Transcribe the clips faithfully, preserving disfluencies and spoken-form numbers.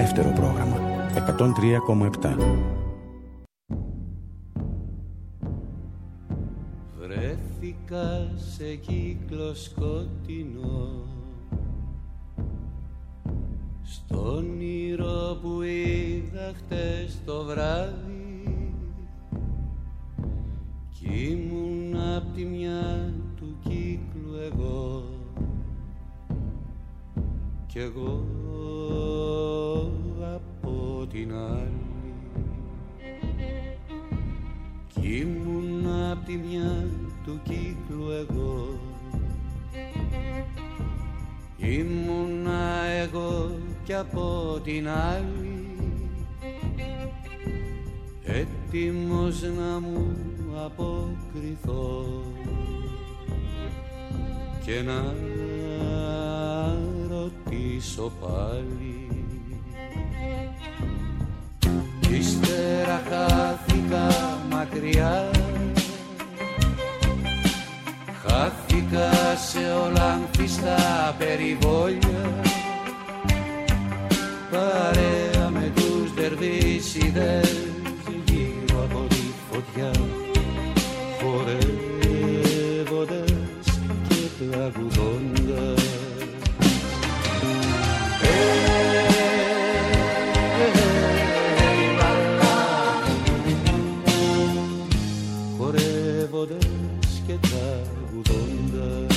δεύτερο πρόγραμμα εκατόν τρία κόμμα επτά. Βρέθηκα σε κύκλο σκοτεινό, στο όνειρο που είδα χτες το βράδυ, κι ήμουν απ' τη μια του κύκλου εγώ, κι εγώ από την άλλη, κι ήμουν απ' τη μια του κύκλου εγώ, ήμουνα εγώ κι από την άλλη, έτοιμος να μου αποκριθώ και να ρωτήσω πάλι. Ύστερα χάθηκα μακριά, χάθηκα σε όλα ανθιστά περιβόλια, παρέα με τους δερβίσιδες γύρω από τη φωτιά, χορεύοντας και τραγουδώντας. Χορεύοντας και τραγουδώντας.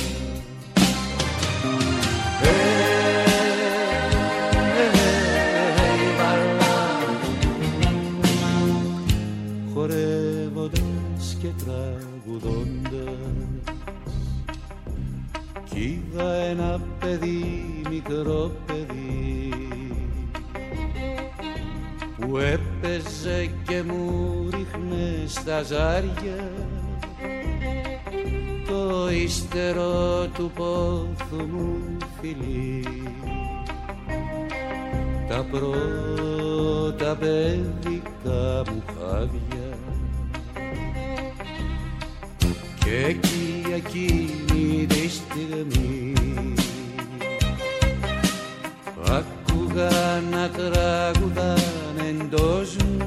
Χορεύοντας και τραγουδώντας. Κι είδα ένα παιδί, μικρό παιδί, που έπαιζε και μου ρίχνε στα ζάρια το ύστερο του πόθου μου φιλί, τα πρώτα παιδικά μου χάδια. Και εκεί εκείνη τη στιγμή άκουγα να τραγουδάνε εντός μου,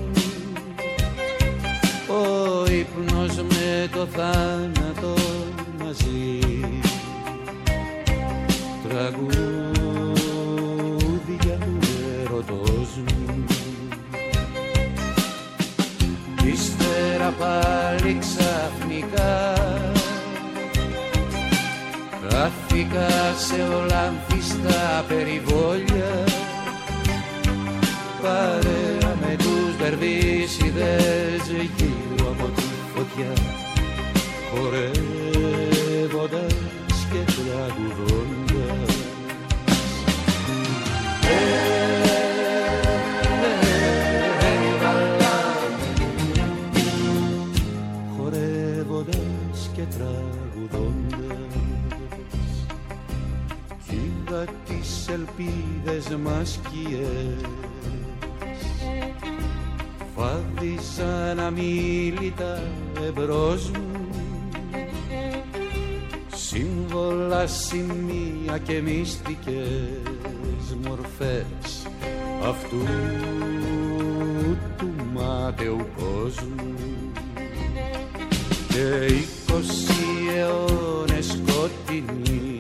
ο ύπνος με το θάνατο μαζί, τραγούδια του ερωτός μου. Ύστερα πάλι ξαφνικά χάθηκα σε όλα ανθιστά περιβόλια, παρέα με τους δερβίσιδες γύρω από τη φωτιά, χορεύοντας και τραγουδώντας. Χορεύοντας και τραγουδώντας. Κι είδα τις ελπίδες μας σκιές, φάδιζαν αμίλητα εμπρός μου, σύμβολα, σημεία και μυστικές μορφές αυτού του μάταιου κόσμου. Και είκοσι αιώνες σκοτεινοί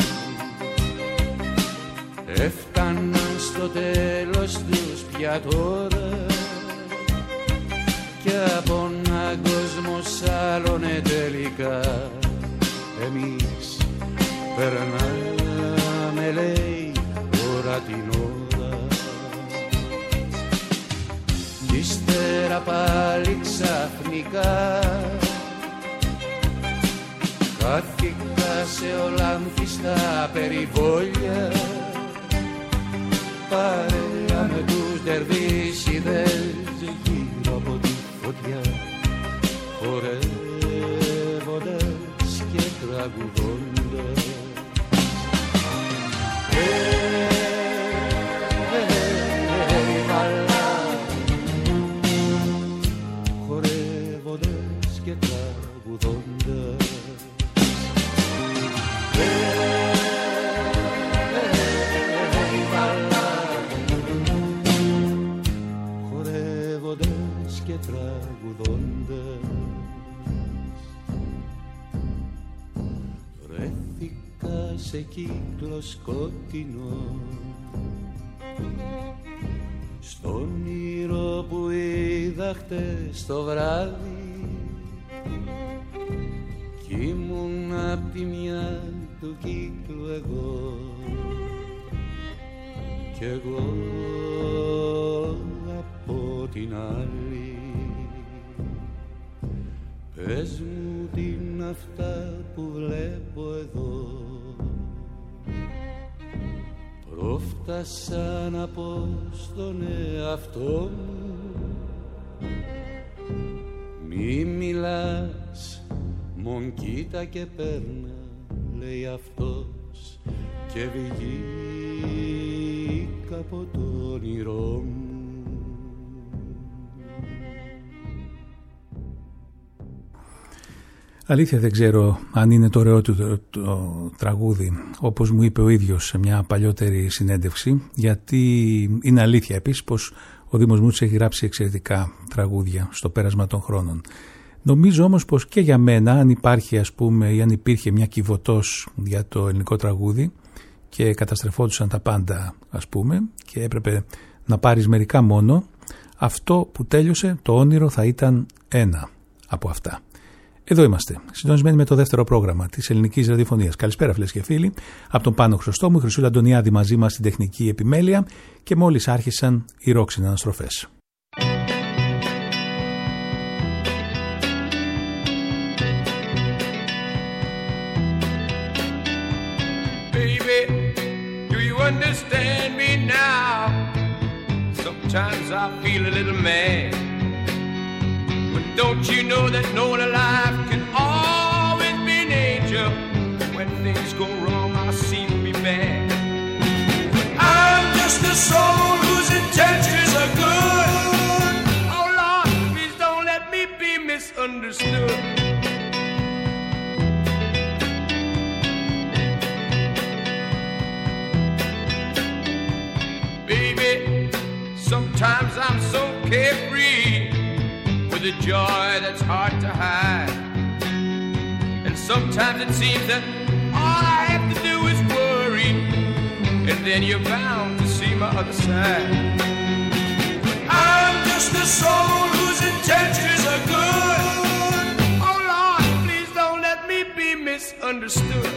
έφταναν στο τέλος τους πια τώρα, κι από έναν κόσμο σάλωνε τελικά. Εμείς περνάμε, λέει, ώρα την ώρα. Κι ύστερα πάλι ξαφνικά χάθηκα σε όλα ανθιστά περιβόλια, παρέα με τους δερβίσιδες γύρω από τη φωτιά, χορεύοντας και τραγουδώντας. Χορεύοντας και τραγουδώντας. κύκλο σκοτεινό, στον όνειρο που είδα χτες το βράδυ, κι ήμουν απ' τη μια του κύκλου εγώ, κι εγώ από την άλλη. Πες μου τι είναι αυτά που βλέπω εδώ, πρόφτασα να πω στον εαυτό μου, μη μιλάς, μον κοίτα και παίρνα, λέει αυτός, και βγήκα από το όνειρό μου. Αλήθεια δεν ξέρω αν είναι το ωραίο του το, το τραγούδι, όπως μου είπε ο ίδιος σε μια παλιότερη συνέντευξη, γιατί είναι αλήθεια επίσης πως ο Δήμος Μούτσης έχει γράψει εξαιρετικά τραγούδια στο πέρασμα των χρόνων. Νομίζω όμως πως και για μένα, αν υπάρχει ας πούμε ή αν υπήρχε μια κυβωτός για το ελληνικό τραγούδι και καταστρεφόντουσαν τα πάντα ας πούμε και έπρεπε να πάρεις μερικά μόνο, αυτό που τέλειωσε το όνειρο θα ήταν ένα από αυτά. Εδώ είμαστε, συντονισμένοι με το δεύτερο πρόγραμμα της ελληνικής ραδιοφωνίας. Καλησπέρα φίλες και φίλοι, από τον Πάνο Χρωστόμου, η Χρυσούλα Αντωνιάδη μαζί μας στην τεχνική επιμέλεια και μόλις άρχισαν οι ρόξινα αναστροφές. Baby, do you understand me now? Sometimes I feel a little mad. But don't you know that no one alive can always be an angel? When things go wrong, I seem to be bad. But I'm just a soul whose intentions are good. Oh Lord, please don't let me be misunderstood. Baby, sometimes I'm so carefree, with a joy that's hard to hide. And sometimes it seems that all I have to do is worry, and then you're bound to see my other side. But I'm just a soul whose intentions are good. Oh Lord, please don't let me be misunderstood.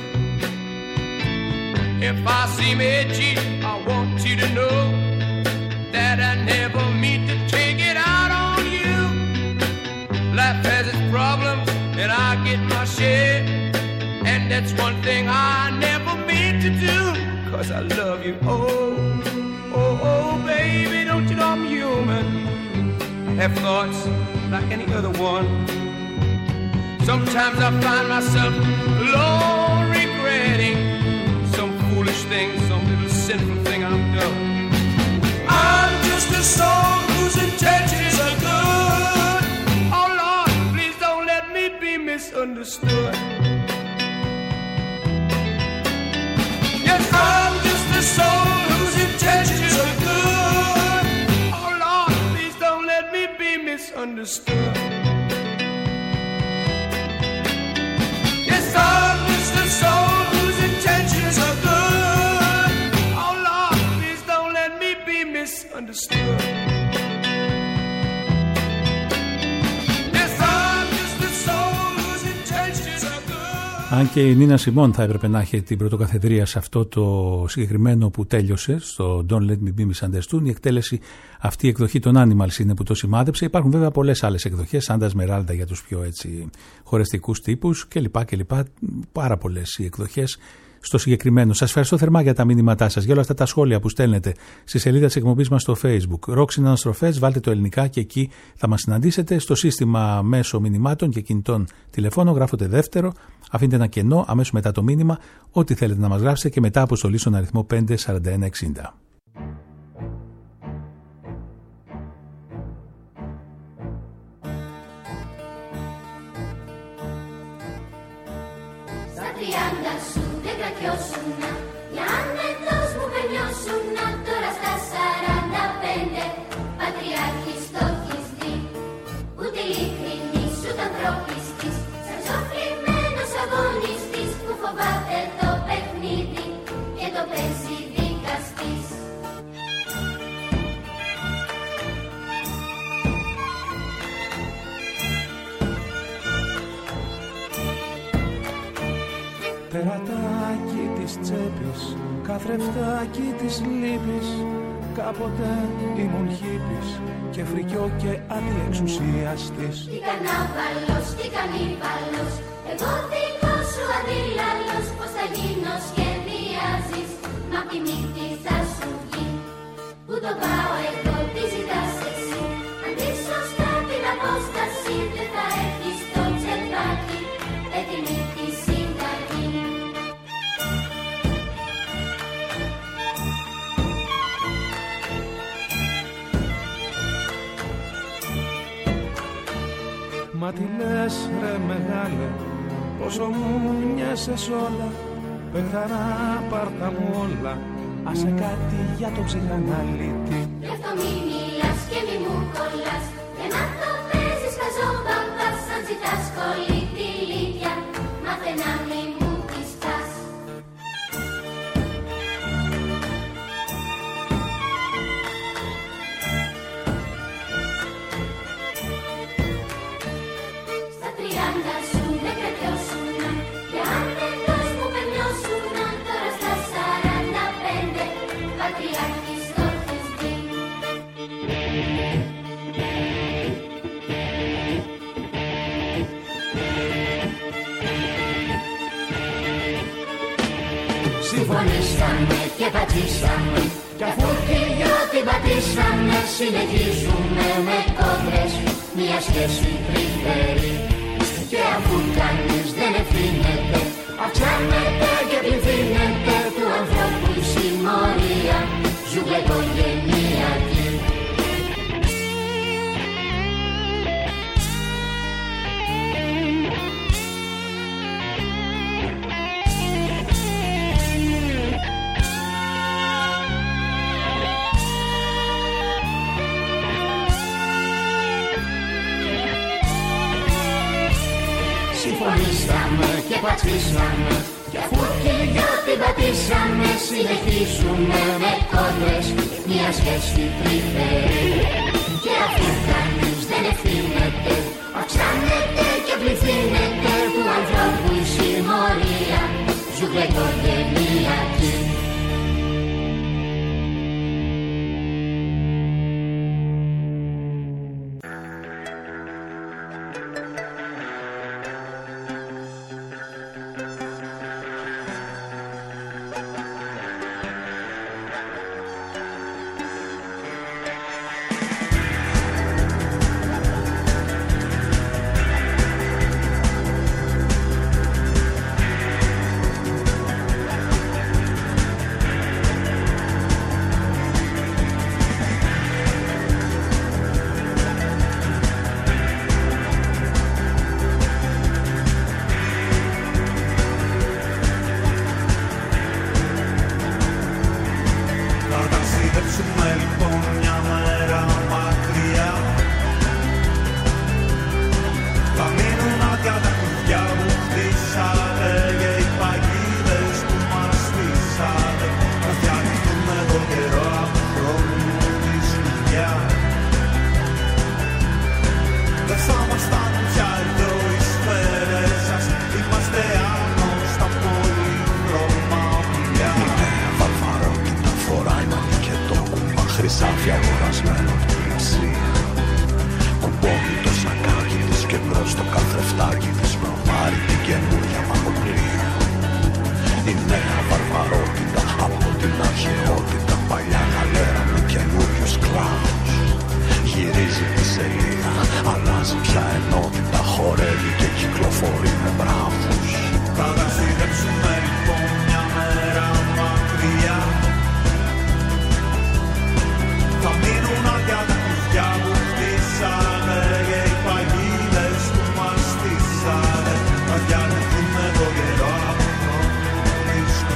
If I seem edgy, I want you to know that I never mean to take it out on you. Life has its problems, and I get my share. And that's one thing I never meant to do, 'cause I love you. Oh, oh, oh, baby, don't you know I'm human? I have thoughts like any other one. Sometimes I find myself alone regretting some foolish thing, some little sinful thing I've done. I'm just a soul whose intentions are good. Misunderstood. Yes, I'm just a soul whose intentions are good. Oh Lord, please don't let me be misunderstood. Yes, I'm just a soul whose intentions are good. Oh Lord, please don't let me be misunderstood. Αν και η Νίνα Σιμών θα έπρεπε να έχει την πρωτοκαθεδρία σε αυτό το συγκεκριμένο που τέλειωσε, στο Don't Let Me Be Misunderstood, η εκτέλεση αυτή η εκδοχή των Animals είναι που το σημάδεψε. Υπάρχουν βέβαια πολλές άλλες εκδοχές, σαν τα Σμεράλντα για τους πιο έτσι χορευτικούς τύπους κλπ. κλπ. Πάρα πολλές οι εκδοχές στο συγκεκριμένο. Σας ευχαριστώ θερμά για τα μήνυματά σας, για όλα αυτά τα σχόλια που στέλνετε στη σελίδα της εκπομπής μας στο Facebook. Ρόξινα Αναστροφές, βάλτε το ελληνικά και εκεί θα μας συναντήσετε. Στο σύστημα μέσω μηνυμάτων και κινητών τηλεφώνων γράφετε δεύτερο, αφήνετε ένα κενό αμέσως μετά το μήνυμα, ό,τι θέλετε να μας γράψετε και μετά αποστολή στον αριθμό πέντε σαράντα ένα εξήντα. Gli annetos μου πενιώσουνα, τώρα στα σαράντα πέντε. Πατριάρχης στοχιστή, ούτε ειλικρινής ούτε ανθρωπιστής, σαν ψοφλημένος αγωνιστής που φοβάται το παιχνίδι καθρεφτάκι της λύπης. Κάποτε ήμουν χίπης και φρικιό και αντιεξουσιαστής. Τι κανάβαλος, τι κανίβαλος, εγώ δικός σου αντίλαλος. Πώς θα γίνω σχεδιάζεις, μα απ' τη μύτη θα σου βγει. Πού το πάω εγώ, τι ζητάς εσύ, αντί σωστά την απόσταση. Δεν θα έχεις το τσεπάκι, έτοιμη τη συνταγή. Μα τι λες ρε μεγάλε, πόσο μου μοιάσες όλα. Πεθαρά πάρτα μου όλα, άσε κάτι για το ψυχαναλίτη. Γι' αυτό μη μιλάς και μη μου κολλάς, για να το παίζεις χαζόμπαμπας. Αν ζητάς σχολή τη λύτια, μάθε να μη μου της πας. Στα τριάντα σου με κρατιώσουνα, για άντελος μου περνιώσουνα. Τώρα στα σαράντα πέντε, πατριάρχης το έχεις δει. Συμφωνήσαμε και πατήσαμε, κι αφού και δυο την πατήσαμε, συνεχίζουμε με κόντρες μια σχέση τρυφερή. Και αφού κανείς δεν ευθύνεται, αυξάνεται και πληθύνεται του ανθρώπου η συμμορία, ζούμε οικογενειακή. Συμφωνήσαμε και πατήσαμε, κι αφού και δυο την πατήσαμε, συνεχίζουμε με κόντρες μια σχέση τρυφερή. Και αφού κανείς δεν ευθύνεται, αυξάνεται και πληθύνεται του ανθρώπου η συμμορία, ζούμε οικογενειακή. Χρυσάφια αγορασμένο του πλησία. Κουμπώνει το σακάκι της και μπρος το καθρεφτάκι της προβάρει την καινούρια μαγοπλία. Η νέα βαρβαρότητα από την αρχαιότητα, παλιά γαλέρα με καινούριους κλάδους. Γυρίζει τη σελίδα, αλλάζει πια ενότητα, χορεύει και κυκλοφορεί με μπράβους. Θα ταξιδέψουμε λοιπόν μια μέρα μακριά. Θα μείνουν άδεια τα κουτιά που χτίσανε και οι παγίδες που μας στήσανε. Θα διαλυθούμε το καιρό από το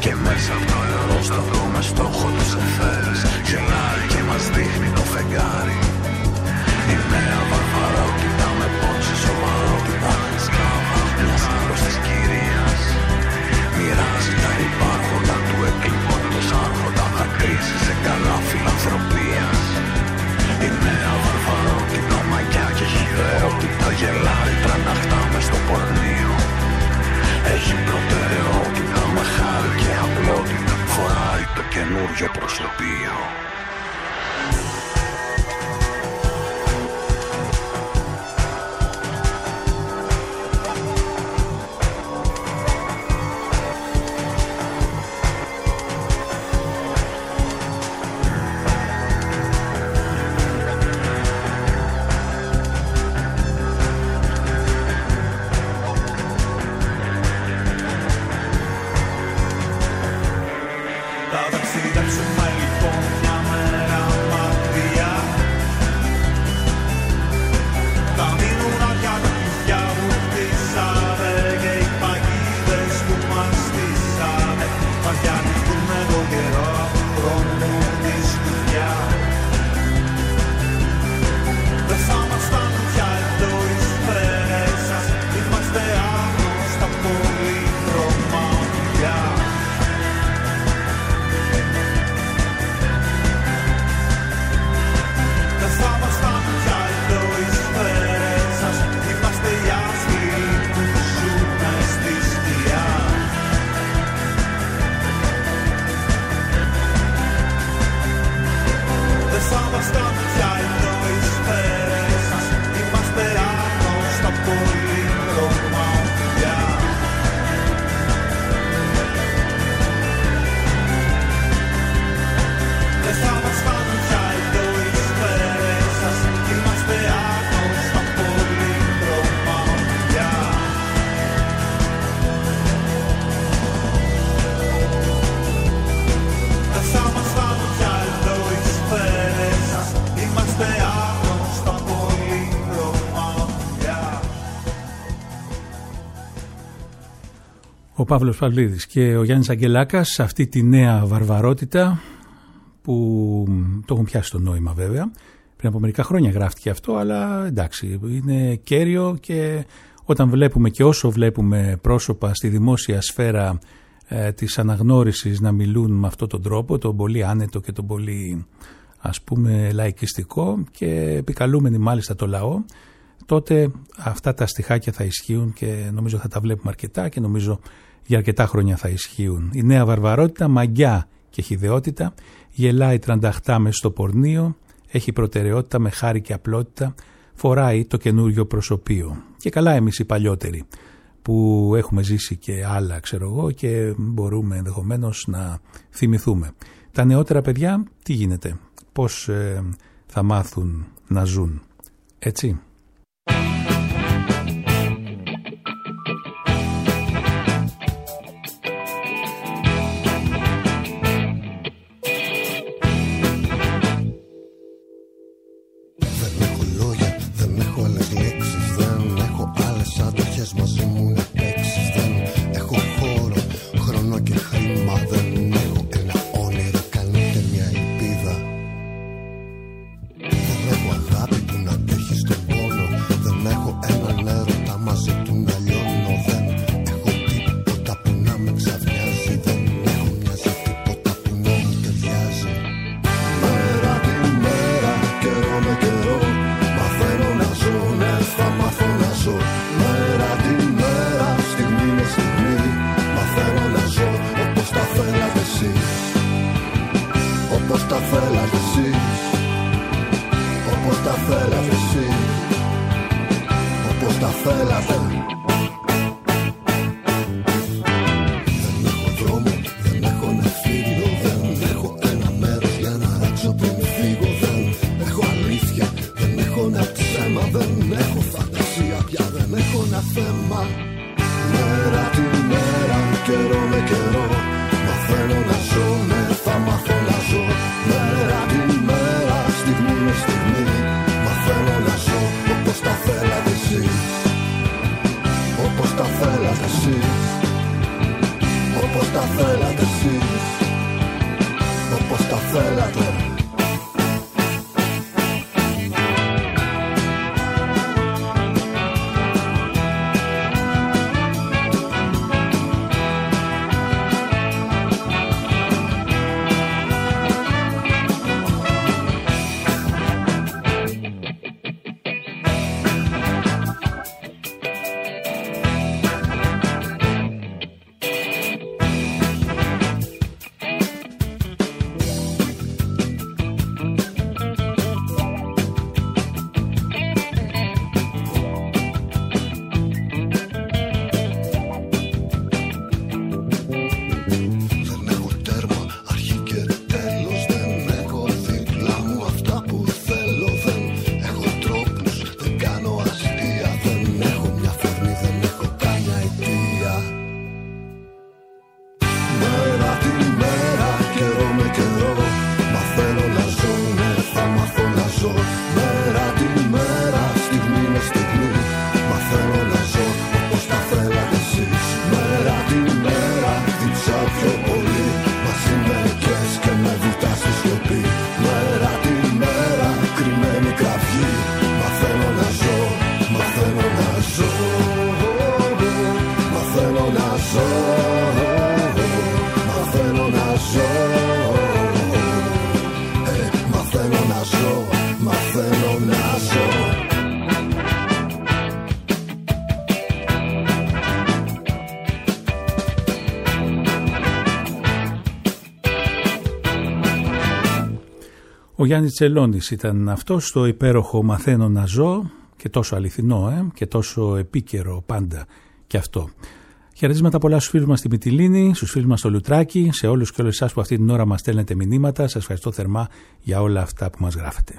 Και μέσα από το αερόστατο με στόχο τους εθέρες γελάει και μας δείχνει το φεγγάρι. Η νέα βαρβαρότητα με πόξη σοβαρότητα, σκλάβα μιας άρρωστης κυρίας. Μοιράζει τα υπάρχοντα του εκλειπώντος άρχοντα, δακρύζει σε καλά φιλανθρωπίας. Η νέα βαρβαρότητα, μαγιά και χυδαιότητα, γελάει τραναχτά μες στο πορνείο. Έχει προτεραιότητα με χάρη και απλότητα, φοράει το καινούριο προσωπείο. Ο Παύλος Παυλίδης και ο Γιάννης Αγγελάκας σε αυτή τη νέα βαρβαρότητα που το έχουν πιάσει το νόημα βέβαια. Πριν από μερικά χρόνια γράφτηκε αυτό, αλλά εντάξει, είναι κέριο και όταν βλέπουμε και όσο βλέπουμε πρόσωπα στη δημόσια σφαίρα ε, της αναγνώρισης να μιλούν με αυτόν τον τρόπο, τον πολύ άνετο και τον πολύ ας πούμε λαϊκιστικό και επικαλούμενοι μάλιστα το λαό, τότε αυτά τα στιχάκια θα ισχύουν και νομίζω θα τα βλέπουμε αρκετά και νομίζω για αρκετά χρόνια θα ισχύουν. Η νέα βαρβαρότητα, μαγιά και χυδαιότητα, γελάει τρανταχτά μες στο πορνείο, έχει προτεραιότητα με χάρη και απλότητα, φοράει το καινούριο προσωπείο. Και καλά εμείς οι παλιότεροι που έχουμε ζήσει και άλλα ξέρω εγώ και μπορούμε ενδεχομένως να θυμηθούμε. Τα νεότερα παιδιά τι γίνεται, πώς ε, θα μάθουν να ζουν, έτσι. εσείς, όπως τα θέλατε. Ο Γιάννης Τσελώνης ήταν αυτό στο υπέροχο «Μαθαίνω να ζω», και τόσο αληθινό ε, και τόσο επίκαιρο πάντα και αυτό. Χαιρετίσματα πολλά στους φίλους μας στη Μυτιλήνη, στους φίλους μας στο Λουτράκι, σε όλους και όλες εσάς που αυτή την ώρα μας στέλνετε μηνύματα. Σας ευχαριστώ θερμά για όλα αυτά που μας γράφετε.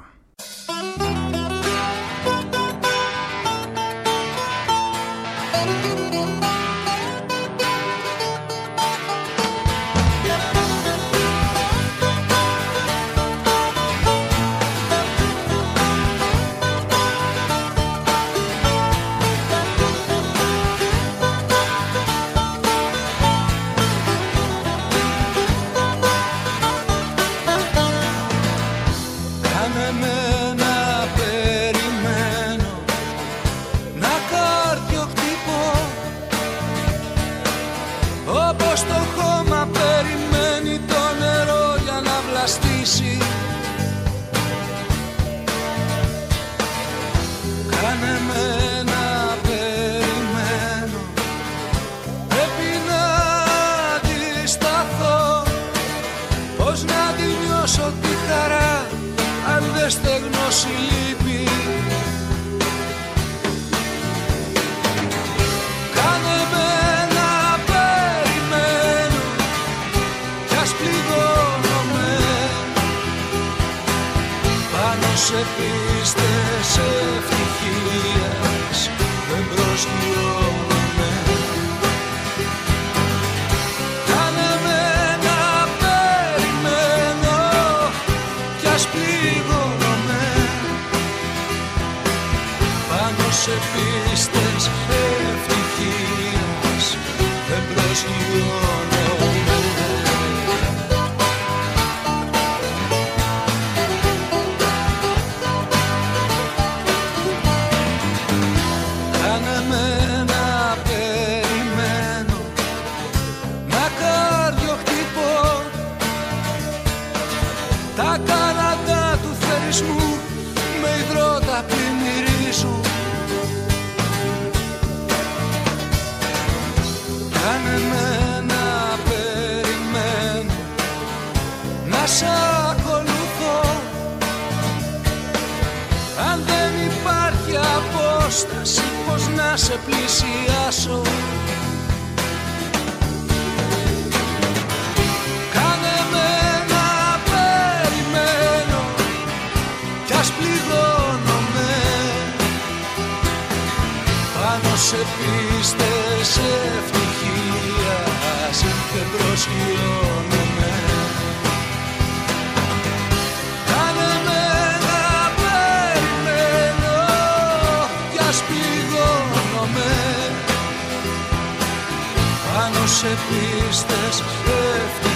Σε πίστες ευτυχίας.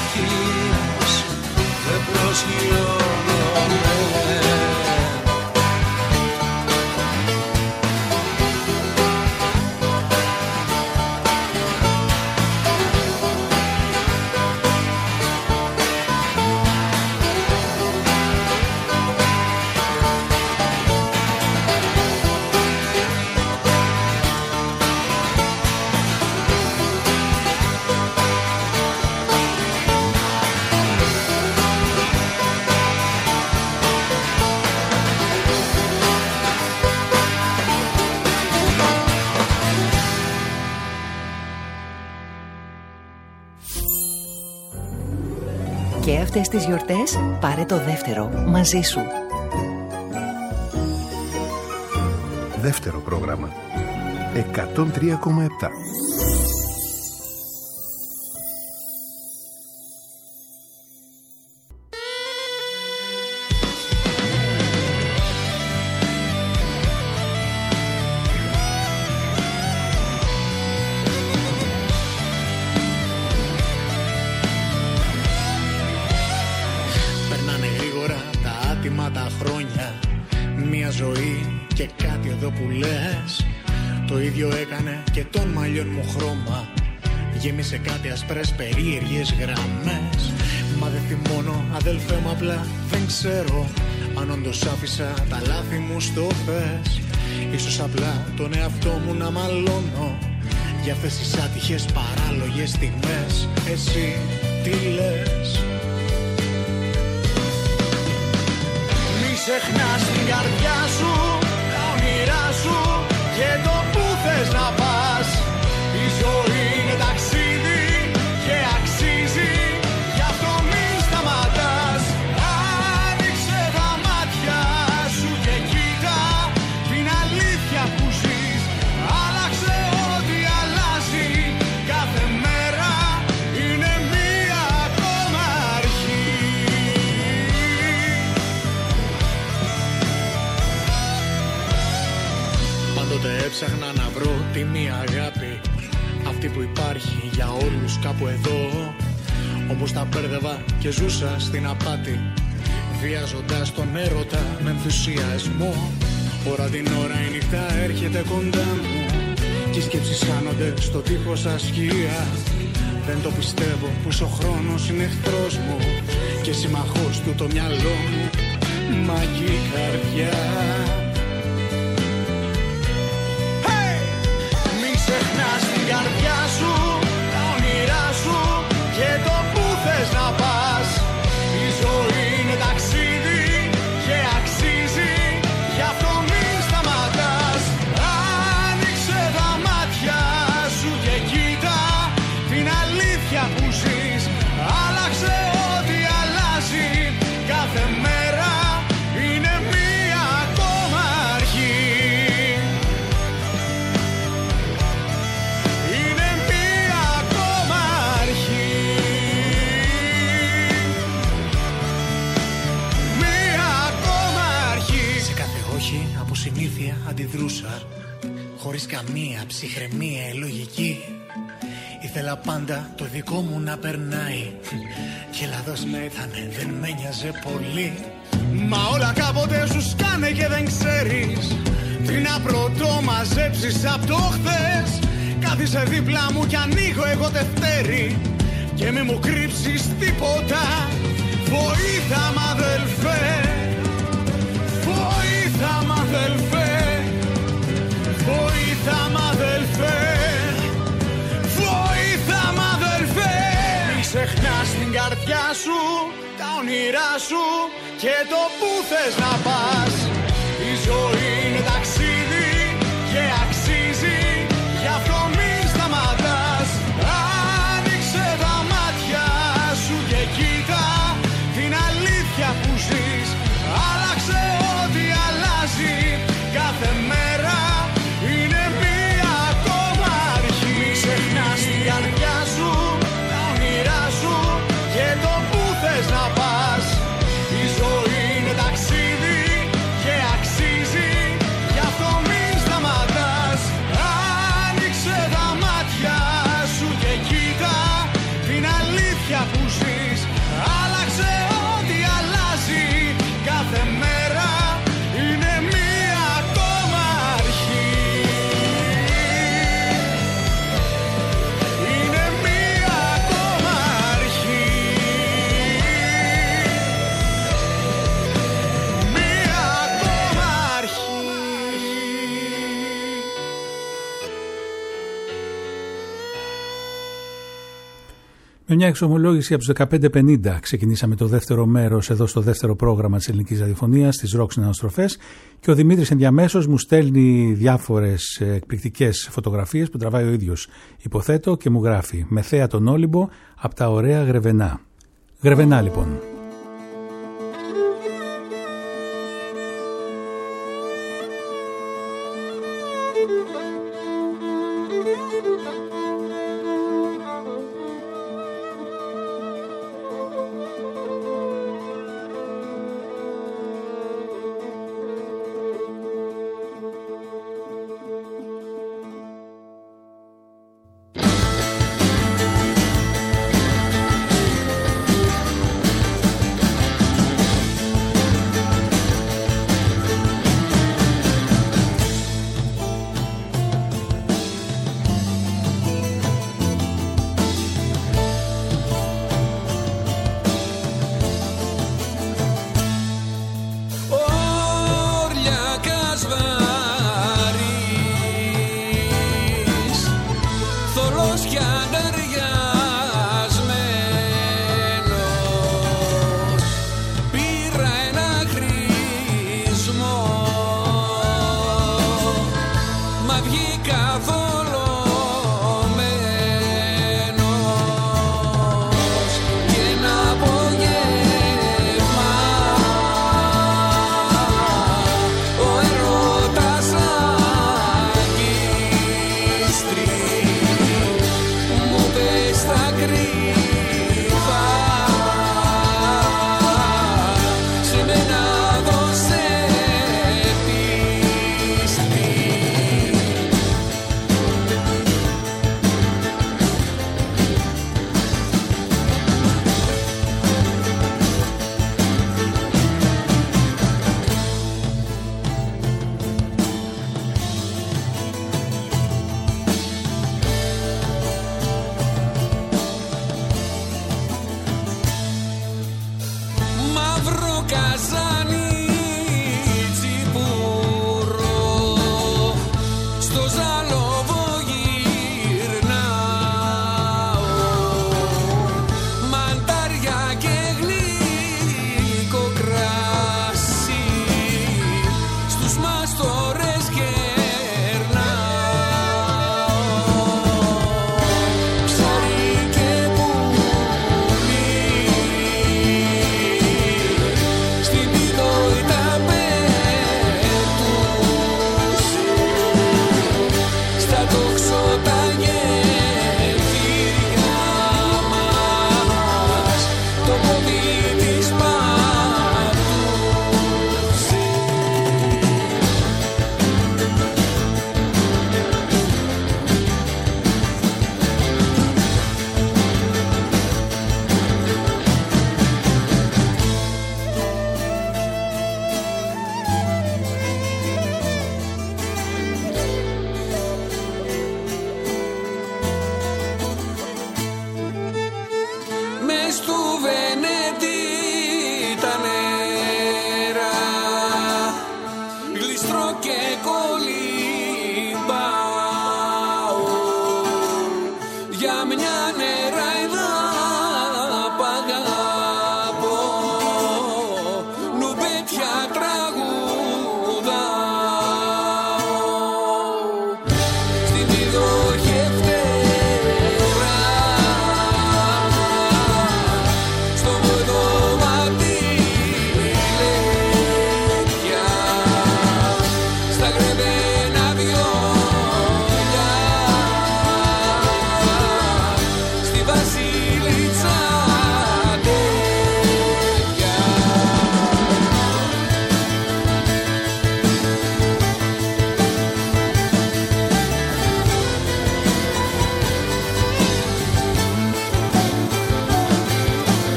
Και αυτές τις γιορτές πάρε το δεύτερο μαζί σου. Δεύτερο πρόγραμμα εκατόν τρία κόμμα επτά. Γέμισε κάτι ασπρές περίεργες γραμμές. Μα δεν θυμώνω αδελφέ μου, απλά δεν ξέρω αν όντως άφησα τα λάθη μου στο πες. Ίσως απλά τον εαυτό μου να μαλώνω για αυτές τις άτυχες παράλογες στιγμές. Εσύ τι λες? Μη ξεχνάς την καρδιά σου, τα όνειρά σου και το που θες να πας. Η ζωή είναι ταξίδι και αξίζει, γι' αυτό μη σταματάς. Άνοιξε τα μάτια σου και κοίτα την αλήθεια που ζεις. Άλλαξε ό,τι αλλάζει, κάθε μέρα είναι μία ακόμα αρχή. Πάντοτε έψαχνα να βρω τη μία αγάπη, αυτή που υπάρχει για όλους κάπου εδώ. Όμως τα μπέρδευα και ζούσα στην απάτη, βιάζοντας τον έρωτα με ενθουσιασμό. Ώρα την ώρα η νύχτα έρχεται κοντά μου και οι σκέψεις χάνονται στο τείχος σαν σκιά. Δεν το πιστεύω πως ο χρόνος είναι εχθρός μου και συμμαχός του το μυαλό μου, μα και η καρδιά. Ξεχνάς την καρδιά σου, τα όνειρά σου και το που θες να πας. Η ζωή είναι ταξίδι και αξίζει, γι' αυτό μη σταματάς. Άνοιξε τα μάτια σου και κοίτα την αλήθεια που ζεις. Άλλαξε ό,τι αλλάζει, κάθε μέρα είναι μία ακόμα αρχή. Συνήθεια αντιδρούσα χωρίς καμία ψυχραιμία ή λογική. Ήθελα πάντα το δικό μου να περνάει και λάθος να ήτανε, δεν με νοιάζε πολύ. Μα όλα κάποτε σου σκάνε και δεν ξέρεις τι να πρωτομαζέψεις απ' το χθες. Κάθισε δίπλα μου κι ανοίγω εγώ τευτέρι και μη μου κρύψεις τίποτα. Βοήθα μ' αδελφέ, βοήθα μ' αδελφέ, βοήθα μ' αδελφέ, βοήθα μ' αδελφέ. Μην ξεχνάς την καρδιά σου, τα όνειρά σου και το που θες να πας. Η ζωή είναι ταξίδι και αξίζει, γι' αυτό μην σταματάς. Άνοιξε τα μάτια σου και κοίτα την αλήθεια που ζεις. Άλλαξε ό,τι αλλάζει, κάθε μέρα είναι μία ακόμα αρχή. Μην ξεχνάς την καρδιά σου, τα όνειρά σου και το που θες να πας. Η ζωή είναι ταξίδι και αξίζει, γι' αυτό μην σταματάς. Άνοιξε τα μάτια σου και κοίτα την αλήθεια που ζεις. Άλλαξε ό,τι αλλάζει, κάθε μέρα είναι μία ακόμα αρχή. Είναι μία ακόμα αρχή. Μία ακόμα αρχή. Με μια εξομολόγηση από τους δεκαπέντε πενήντα ξεκινήσαμε το δεύτερο μέρος εδώ στο δεύτερο πρόγραμμα της ελληνικής ραδιοφωνίας, της Rock Συναναστροφές, και ο Δημήτρης ενδιαμέσως μου στέλνει διάφορες εκπληκτικές φωτογραφίες που τραβάει ο ίδιος, υποθέτω, και μου γράφει: με θέα τον Όλυμπο από τα ωραία Γρεβενά. Γρεβενά λοιπόν. Στην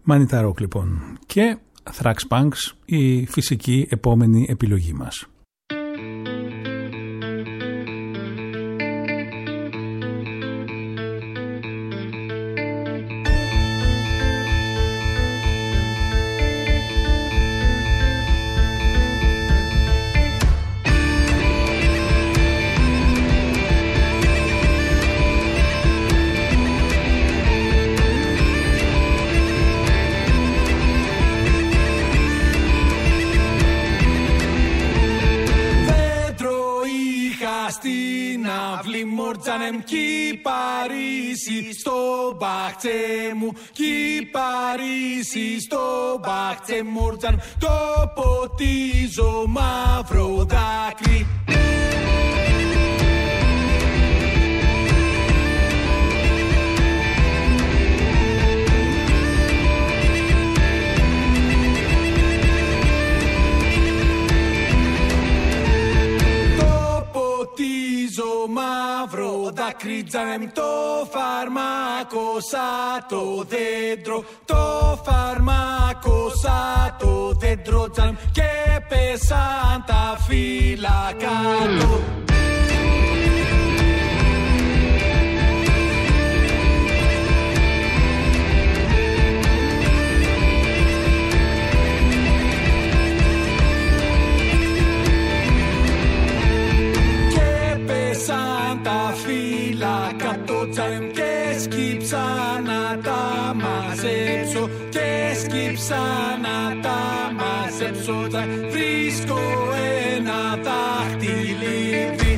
Manita Rock λοιπόν και Thrax Punks, η φυσική επόμενη επιλογή μας. Μόρτζανεμ κι Παρίσι στο μπαχτσέ μου, κι Παρίσι στο μπαχτσέ μόρτζαν, το ποτίζω μαύρο δάκρυ. Μαύρο δάκρυτζανεμ το φαρμάκο σαν το δέντρο, το φαρμάκο σαν το δέντρο τζανεμ και πέσαν τα φύλλα κάτω. Και σκύψα να τα μαζέψω, και σκύψα να τα μαζέψω. Βρίσκω ένα δάχτυλίδι.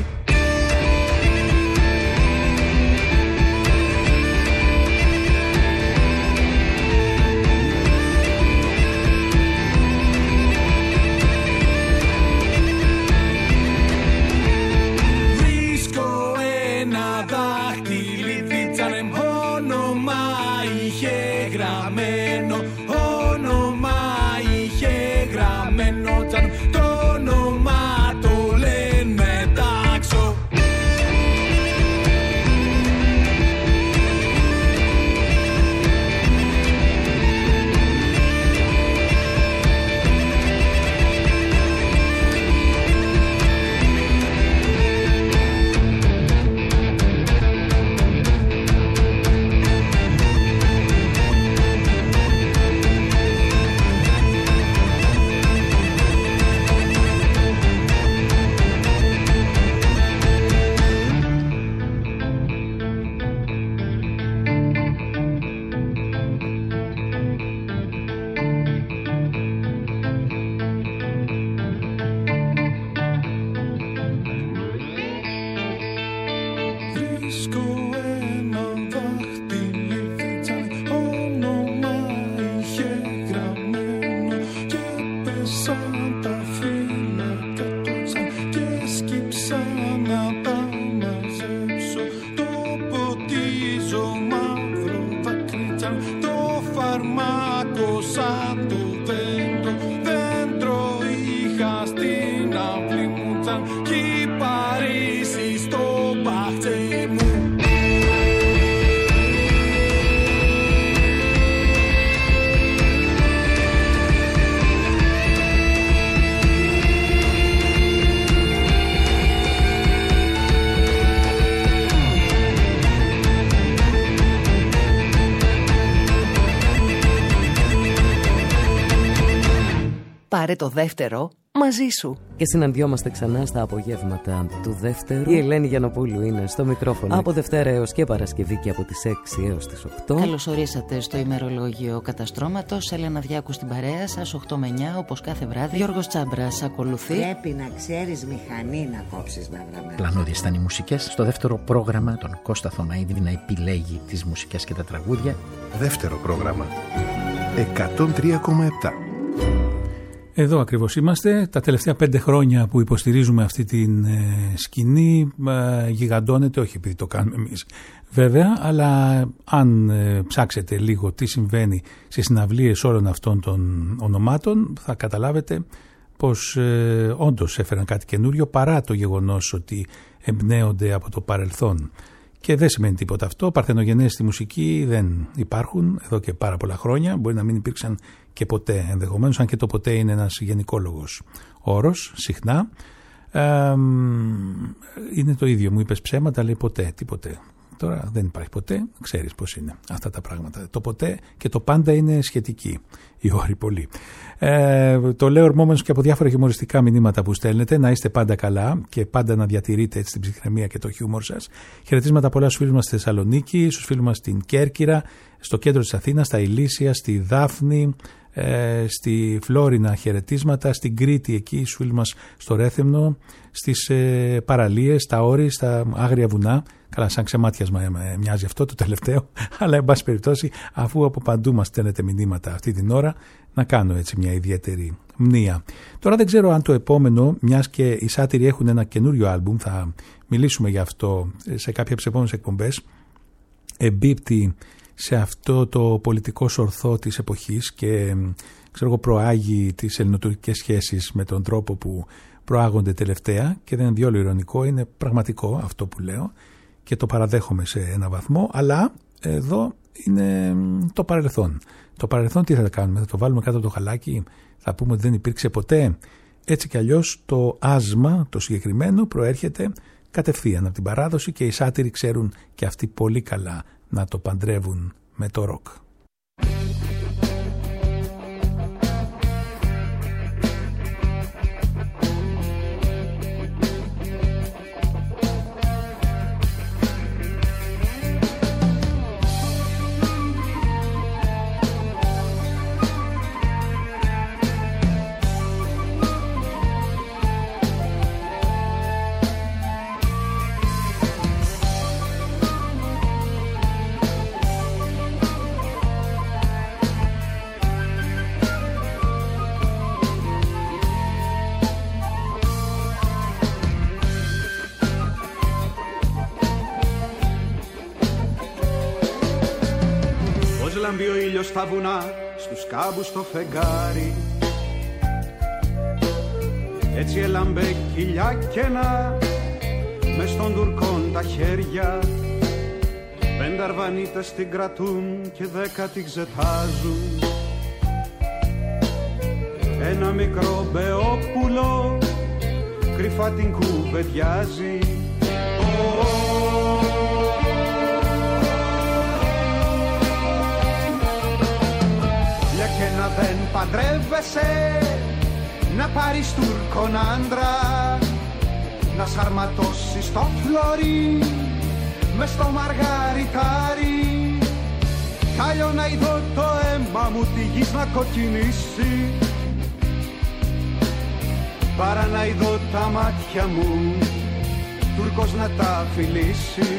Πάρε το δεύτερο μαζί σου. Και συναντιόμαστε ξανά στα απογεύματα του δεύτερου. Η Ελένη Γιαννοπούλου είναι στο μικρόφωνο από Δευτέρα έως και Παρασκευή και από τις έξι έως τις οκτώ. Καλώς ορίσατε στο ημερολόγιο Καταστρώματος. Έλενα Διάκου στην παρέα σας, οκτώ με εννιά όπως κάθε βράδυ. Γιώργος Τσάμπρας ακολουθεί. Πρέπει να ξέρεις μηχανή να κόψεις μαύρα μέρα. Πλανώδιες ήταν οι μουσικές. Στο δεύτερο πρόγραμμα τον Κώστα Θωμαίδη να επιλέγει τις μουσικές και τα τραγούδια. Δεύτερο πρόγραμμα εκατόν τρία κόμμα επτά. Εδώ ακριβώς είμαστε. Τα τελευταία πέντε χρόνια που υποστηρίζουμε αυτή την ε, σκηνή ε, γιγαντώνεται, όχι επειδή το κάνουμε εμείς βέβαια, αλλά αν ε, ψάξετε λίγο τι συμβαίνει σε συναυλίες όλων αυτών των ονομάτων θα καταλάβετε πως ε, όντως έφεραν κάτι καινούριο παρά το γεγονός ότι εμπνέονται από το παρελθόν. Και δεν σημαίνει τίποτα αυτό. Παρθενογενές στη μουσική δεν υπάρχουν εδώ και πάρα πολλά χρόνια. Μπορεί να μην υπήρξαν και ποτέ ενδεχομένως, αν και το ποτέ είναι ένας γενικόλογος όρος, συχνά. Ε, είναι το ίδιο. Μου είπες ψέματα, λέει ποτέ, τι ποτέ. Τώρα δεν υπάρχει ποτέ, ξέρεις πώς είναι αυτά τα πράγματα. Το ποτέ και το πάντα είναι σχετική, οι όροι πολύ. Ε, το λέω ορμόμενος και από διάφορα χιουμοριστικά μηνύματα που στέλνετε. Να είστε πάντα καλά και πάντα να διατηρείτε έτσι την ψυχραιμία και το χιούμορ σας. Χαιρετίσματα πολλά στους φίλους μας στη Θεσσαλονίκη, στους φίλους μας στην Κέρκυρα, στο κέντρο της Αθήνας, στα Ηλίσια, στη Δάφνη, ε, στη Φλόρινα χαιρετίσματα, στην Κρήτη εκεί, στους φίλους μας στο Ρέθυμνο, στις ε, παραλίες, στα όρη, στα άγρια βουνά. Καλά, σαν ξεμάτιασμα μοιάζει αυτό το τελευταίο, αλλά εν πάση περιπτώσει, αφού από παντού μας στέλνετε μηνύματα αυτή την ώρα, να κάνω έτσι μια ιδιαίτερη μνήα. Τώρα δεν ξέρω αν το επόμενο, μιας και οι Σάτυροι έχουν ένα καινούριο άλμπουμ, θα μιλήσουμε γι' αυτό σε κάποια από τις επόμενες εκπομπές, εμπίπτει σε αυτό το πολιτικό σορθό της εποχής και ξέρω εγώ προάγει τις ελληνοτουρκικές σχέσεις με τον τρόπο που προάγονται τελευταία, και δεν είναι διόλου ειρωνικό, είναι πραγματικό αυτό που λέω και το παραδέχομαι σε ένα βαθμό, αλλά εδώ είναι το παρελθόν. Το παρελθόν τι θα κάνουμε, θα το βάλουμε κάτω από το χαλάκι, θα πούμε ότι δεν υπήρξε ποτέ. Έτσι κι αλλιώς το άσμα, το συγκεκριμένο, προέρχεται κατευθείαν από την παράδοση και οι Σάτυροι ξέρουν και αυτοί πολύ καλά να το παντρεύουν με το ροκ. Λάμπει ο ήλιος στα βουνά, στους κάμπους στο φεγγάρι. Έτσι έλαμπε κοιλιά κενά, μες των Τουρκών τα χέρια. Πέντε αρβανίτες την κρατούν και δέκα την ξετάζουν. Ένα μικρό μπεόπουλο κρυφά την κουβεντιάζει. Και να δεν παντρεύεσαι, να πάρεις Τούρκον άντρα, να σαρματώσεις το φλωρί μες στο μαργαριτάρι. Κάλλιο να είδω το αίμα μου τη γης να κοκκινήσει, παρά να είδω τα μάτια μου Τούρκος να τα φιλήσει.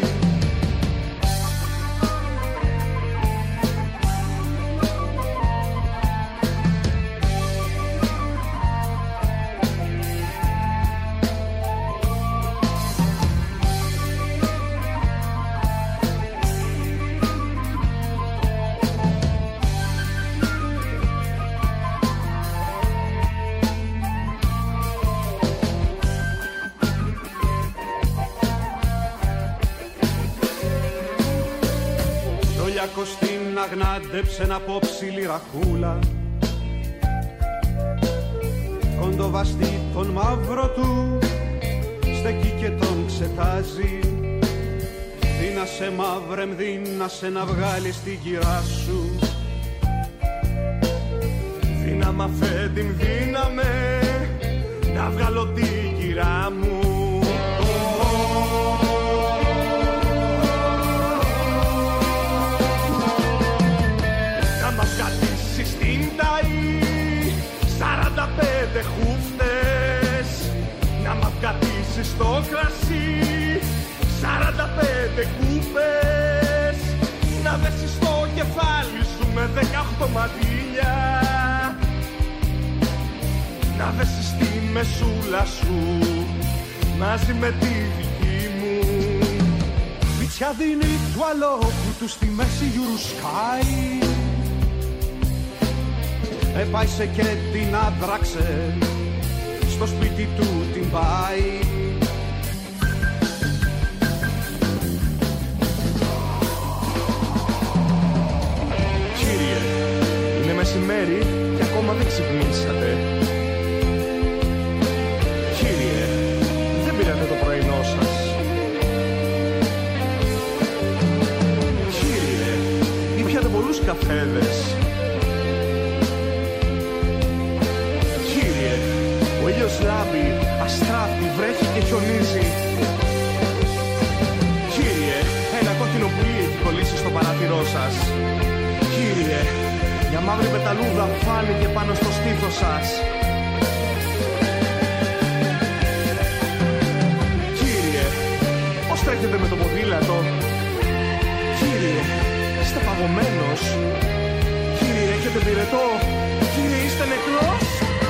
Αγνάντεψε να πω ψηλή ραχούλα, κοντοβαστεί τον μαύρο του, στεκεί και τον ξετάζει. Δύνασε μαύρεμ, δύνασε να βγάλεις την κυρά σου. Δύναμα φέντιμ, δύναμε να βγάλω την κυρά μου. Σαράντα πέντε χούφτες να μ' αυγατήσεις στο κρασί. Σαράντα πέντε κούπες να δέσεις στο κεφάλι σου με δεκαοκτώ μαντήλια. Να δέσεις τη μεσούλα σου μαζί με τη δική μου. Πιτσιά δίνει του αλόγου του στη μέση γιουρουσκάει. Επάισε και την άδραξε, στο σπίτι του την πάει. ξυπνήσατε. Κύριε, δεν πήρατε το πρωινό σας. Κύριε, ήπιατε πολλούς καφέδες. Κύριε, ο ήλιος λάμπει, αστράφει, βρέχει και χιονίζει. Κύριε, ένα κόκκινο πουλί έχει κολλήσει στο παράθυρό σας. Κύριε, μια μαύρη πεταλούδα φάνηκε πάνω στο στήθος σας. Κύριε, πώς τρέχετε με το ποδήλατο. Κύριε, είστε παγωμένος. Κύριε, έχετε πυρετό. Κύριε, είστε νεκρός.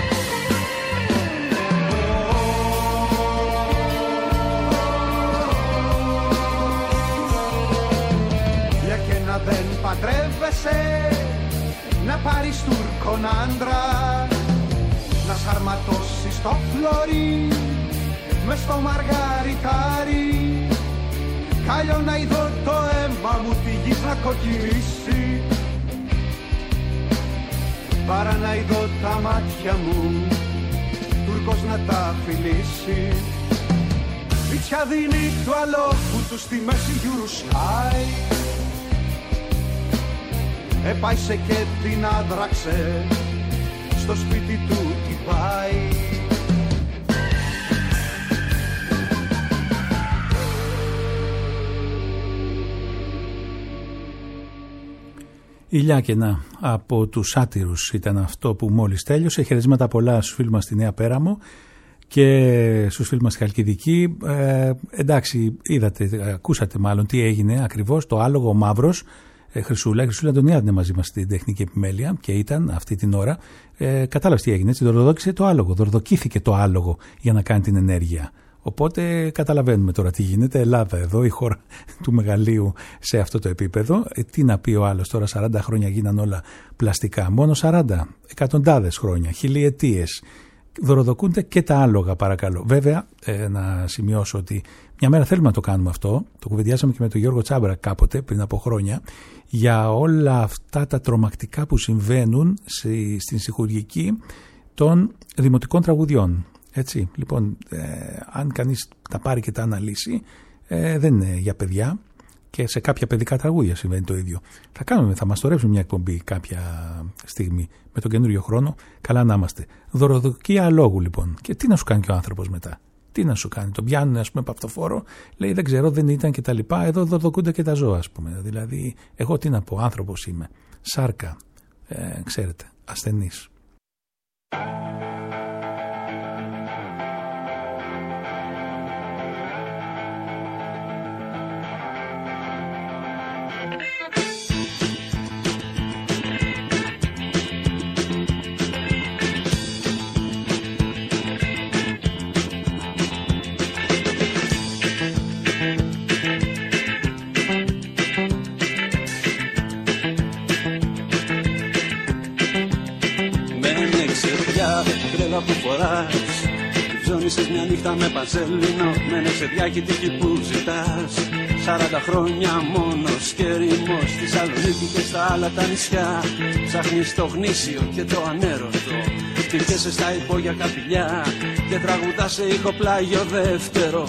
Για και να δεν παντρεύεσαι, να πάρεις Τούρκον άντρα, να σαρματώσεις το φλωρί μες στο μαργαριτάρι. Κάλλιο να ειδώ το αίμα μου τη γης να κοκκινήσει, παρά να ειδώ τα μάτια μου Τούρκος να τα φιλήσει. Βίτσια δίνει του αλόφου του στη μέση γιουρουσκάει, έπαϊσε και την άδραξε, στο σπίτι του τι πάει. Ηλιάκαινα από τους Σάτυρους ήταν αυτό που μόλις τέλειωσε. Χαιρετίσματα πολλά στους φίλους μας στη Νέα Πέραμο και στους φίλους μας στη Χαλκιδική. Ε, εντάξει, είδατε, ακούσατε μάλλον τι έγινε ακριβώς. Το άλογο ο μαύρος, ε, Χρυσούλα, η Χρυσούλα Αντωνία ήταν μαζί μας στην τεχνική επιμέλεια και ήταν αυτή την ώρα. Ε, κατάλαβες τι έγινε, έτσι, δορδοκήσε το άλογο, δορδοκήθηκε το άλογο για να κάνει την ενέργεια. Οπότε καταλαβαίνουμε τώρα τι γίνεται. Ελλάδα εδώ, η χώρα του μεγαλείου σε αυτό το επίπεδο. Ε, τι να πει ο άλλος τώρα, σαράντα χρόνια γίναν όλα πλαστικά. Μόνο σαράντα, εκατοντάδες χρόνια, χιλιετίες. Δωροδοκούνται και τα άλογα, παρακαλώ. Βέβαια, ε, να σημειώσω ότι μια μέρα θέλουμε να το κάνουμε αυτό. Το κουβεντιάσαμε και με τον Γιώργο Τσάμπρα κάποτε, πριν από χρόνια, για όλα αυτά τα τρομακτικά που συμβαίνουν στη, στην συγχουργική των δημοτικών τραγουδιών. Έτσι, λοιπόν, ε, αν κανείς τα πάρει και τα αναλύσει, ε, δεν είναι για παιδιά και σε κάποια παιδικά τραγούδια συμβαίνει το ίδιο. Θα κάνουμε, θα μαστορέψουμε μια εκπομπή κάποια στιγμή με τον καινούριο χρόνο. Καλά να είμαστε. Δωροδοκία αλόγου, λοιπόν. Και τι να σου κάνει και ο άνθρωπος μετά. Τι να σου κάνει. Τον πιάνουν, ας πούμε, παυτοφόρο, λέει δεν ξέρω, δεν ήταν και τα λοιπά. Εδώ δωροδοκούνται και τα ζώα, ας πούμε. Δηλαδή, εγώ τι να πω, άνθρωπος είμαι. Σάρκα, ε, ξέρετε, ασθενής. Που φοράς, ψώνισες μια νύχτα με παζέλινο, με ένα ξεδιάκι τύχη που ζητάς. Σαράντα χρόνια μόνος και ερημός, στη Θεσσαλονίκη και στα άλλα τα νησιά. Ψάχνεις το γνήσιο και το ανέρωτο, πηγαίνεσαι στα υπόγεια καπηλιά και τραγουδάς σε ηχοπλάγιο δεύτερο.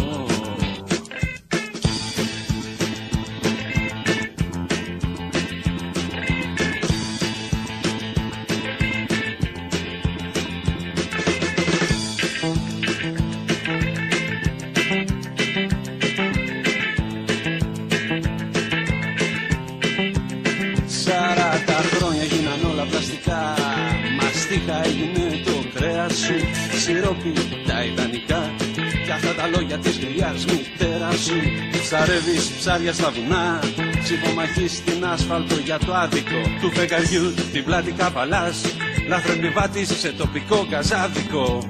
Σιρόπι, τα ιδανικά και αυτά τα λόγια της γλυκιάς μητέρας σου. Ψαρεύεις ψάρια στα βουνά, ψυχομαχείς στην άσφαλτο για το άδικο του φεγγαριού, την πλάτη καβαλάς, λαθρεμπιβάτης σε τοπικό καζάδικο.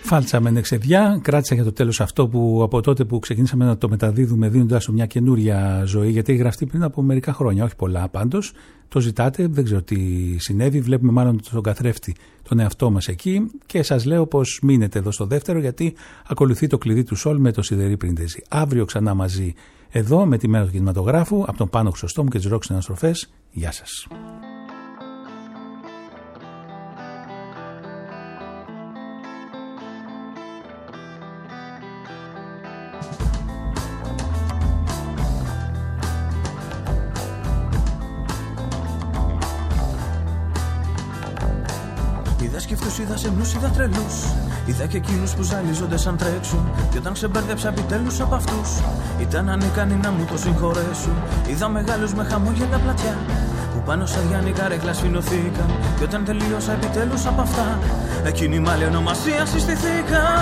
Φάλτσα με νεξεδιά, κράτησα για το τέλος αυτό που από τότε που ξεκίνησαμε να το μεταδίδουμε δίνοντάς του μια καινούρια ζωή, γιατί έχει γραφτεί πριν από μερικά χρόνια, όχι πολλά πάντως. Το ζητάτε, δεν ξέρω τι συνέβη, βλέπουμε μάλλον τον καθρέφτη τον εαυτό μας εκεί και σας λέω πως μείνετε εδώ στο δεύτερο, γιατί ακολουθεί το κλειδί του Σολ με το Σιδερή Πριντεζή. Αύριο ξανά μαζί εδώ με τη μέρα του κινηματογράφου από τον Πάνο Χρυσοστόμου και τις ροκ συναστροφές. Γεια σας. Είδα σκεφτούς, είδα σεμνούς, είδα τρελούς. Είδα και εκείνους που ζαλίζονται σαν τρέξουν. Κι όταν ξεμπέρδεψα επιτέλους από αυτούς, ήταν ανίκανοι να μου το συγχωρέσουν. Είδα μεγάλους με χαμόγελα πλατιά που πάνω σαν Γιάννη καρέκλα σφινωθήκαν. Κι όταν τελείωσα επιτέλους από αυτά, εκείνοι μ' άλλη ονομασία συστηθήκαν.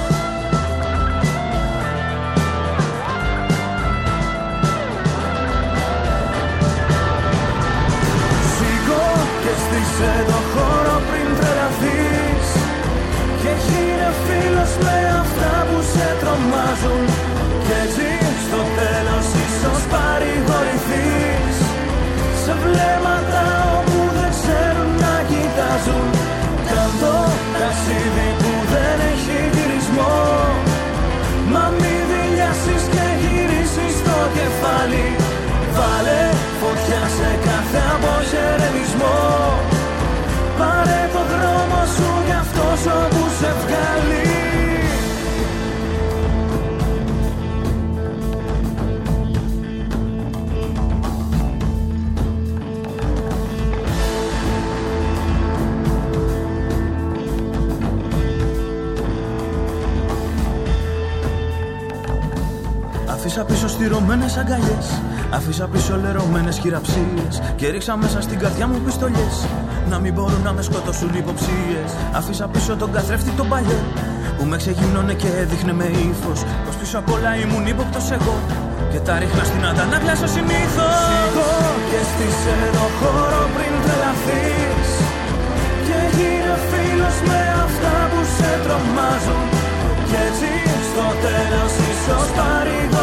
Σήκω και στήσε το χώρο πριν τρελαθείς και γίνε φίλος με αυτά που σε τρομάζουν. Κι έτσι στο τέλος ίσως παρηγορηθείς σε βλέμματα όπου δεν ξέρουν να κοιτάζουν. Κάν' το ταξίδι που δεν έχει γυρισμό, μα μη δηλιάσεις και γυρίσεις το κεφάλι. Βάλε φωτιά σε κάθε αποχαιρετισμό. Πάρε το δρόμο σου κι αυτός όπου σε βγάλει. Αφήσα πίσω στηρωμένες αγκαλιές, αφήσα πίσω λερωμένες χειραψίες και ρίξα μέσα στην καρδιά μου πιστολιές να μην μπορούν να με σκοτώσουν υποψίες. Αφήσα πίσω τον καθρέφτη τον παλιό που με ξεγυμνώνε και έδειχνε με ύφος πως πίσω απ' όλα ήμουν ύποπτος εγώ και τα ρίχνα στην αντανάκλαση συνήθως. Σήκω και στήσε το χώρο πριν τρελαθείς και γίνε φίλος με αυτά που σε τρομάζουν. Κι έτσι στο τέλος ίσως παρηγορηθείς